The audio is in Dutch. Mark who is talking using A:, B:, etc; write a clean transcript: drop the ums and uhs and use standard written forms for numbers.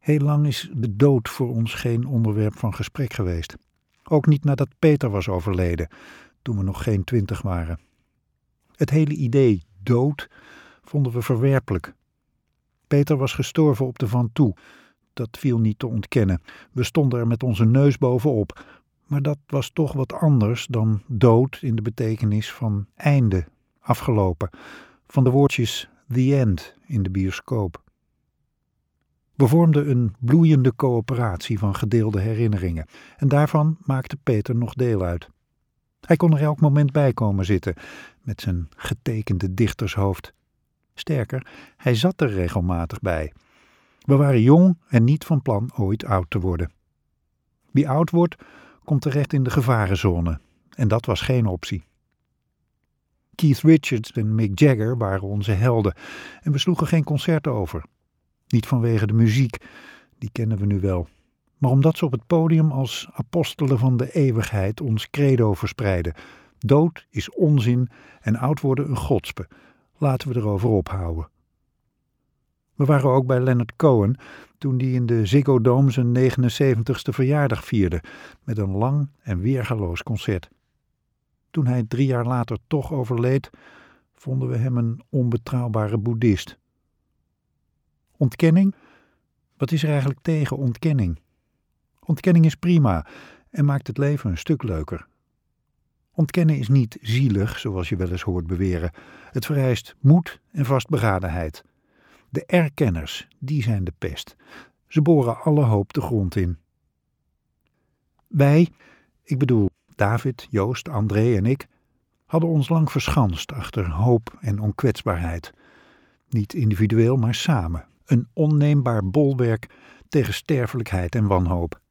A: Heel lang is de dood voor ons geen onderwerp van gesprek geweest. Ook niet nadat Peter was overleden, toen we nog geen 20 waren. Het hele idee dood vonden we verwerpelijk. Peter was gestorven op de Van Toe. Dat viel niet te ontkennen. We stonden er met onze neus bovenop. Maar dat was toch wat anders dan dood in de betekenis van einde, afgelopen. Van de woordjes the end in de bioscoop. We vormden een bloeiende coöperatie van gedeelde herinneringen. En daarvan maakte Peter nog deel uit. Hij kon er elk moment bij komen zitten, met zijn getekende dichtershoofd. Sterker, hij zat er regelmatig bij. We waren jong en niet van plan ooit oud te worden. Wie oud wordt, komt terecht in de gevarenzone. En dat was geen optie. Keith Richards en Mick Jagger waren onze helden. En we sloegen geen concert over. Niet vanwege de muziek, die kennen we nu wel. Maar omdat ze op het podium als apostelen van de eeuwigheid ons credo verspreiden. Dood is onzin en oud worden een godspe. Laten we erover ophouden. We waren ook bij Leonard Cohen toen die in de Ziggo Dome zijn 79ste verjaardag vierde, met een lang en weergaloos concert. Toen hij 3 jaar later toch overleed, vonden we hem een onbetrouwbare boeddhist. Ontkenning? Wat is er eigenlijk tegen ontkenning? Ontkenning is prima en maakt het leven een stuk leuker. Ontkennen is niet zielig, zoals je wel eens hoort beweren. Het vereist moed en vastberadenheid. De erkenners, die zijn de pest. Ze boren alle hoop de grond in. Wij, ik bedoel David, Joost, André en ik, hadden ons lang verschanst achter hoop en onkwetsbaarheid. Niet individueel, maar samen. Een onneembaar bolwerk tegen sterfelijkheid en wanhoop.